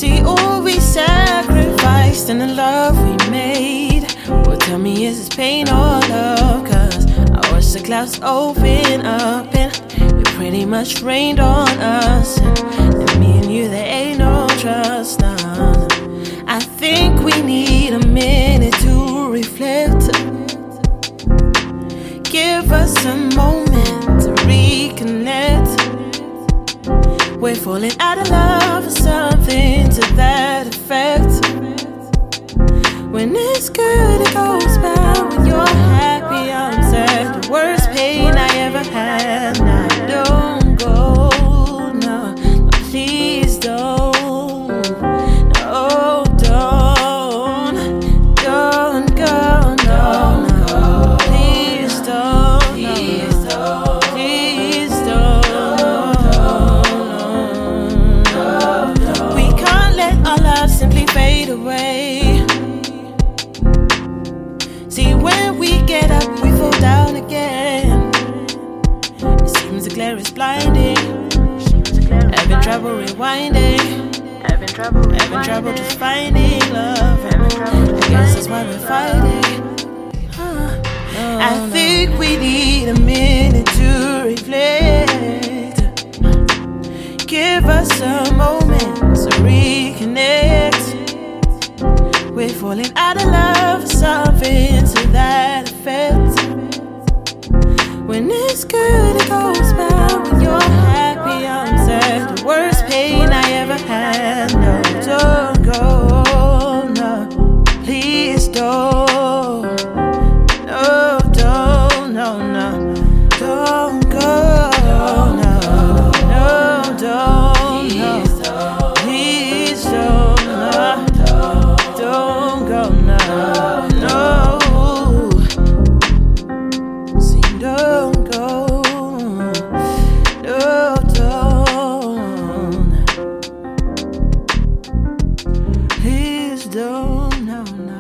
See all we sacrificed and the love we made. Well, tell me, is this pain or love? Cause I watch the clouds open up and it pretty much rained on us. And me and you, there ain't no trust, no. I think we need a minute to reflect. Give us a moment to reconnect. We're falling out of love or something to that effect. When it's good, it goes bad. When you're happy, I'm sad. The worst pain I ever had. Now don't go, no, no, please don't. No, don't go, no, no, please don't, please don't, please don't. We can't let our love simply fade away. See, when we get up, we fall down again. It seems the glare is blinding. Having trouble rewinding. Having trouble just finding love. I guess that's why we're fighting. I think we need a minute to reflect. Give us a moment to reconnect. We're falling out of love, something to that effect. When it's good, it goes bad. When you're happy, I'm sad. The worst pain I ever had. No, don't go, no, please don't. No, don't, no, no, don't go, no, no, don't, no, please don't, no. Don't go now, no. See, don't go, no, don't. Please don't, no, no.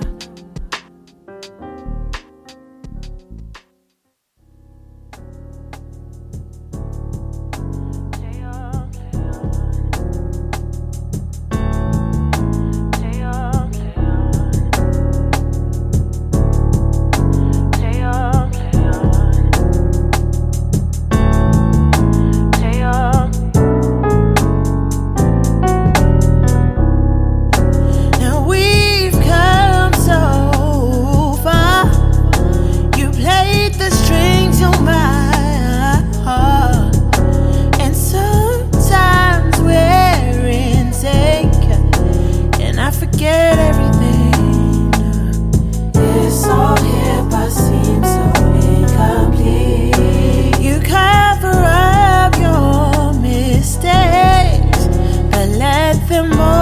Forget everything. It's all here but seems so incomplete. You cover up your mistakes, but let them all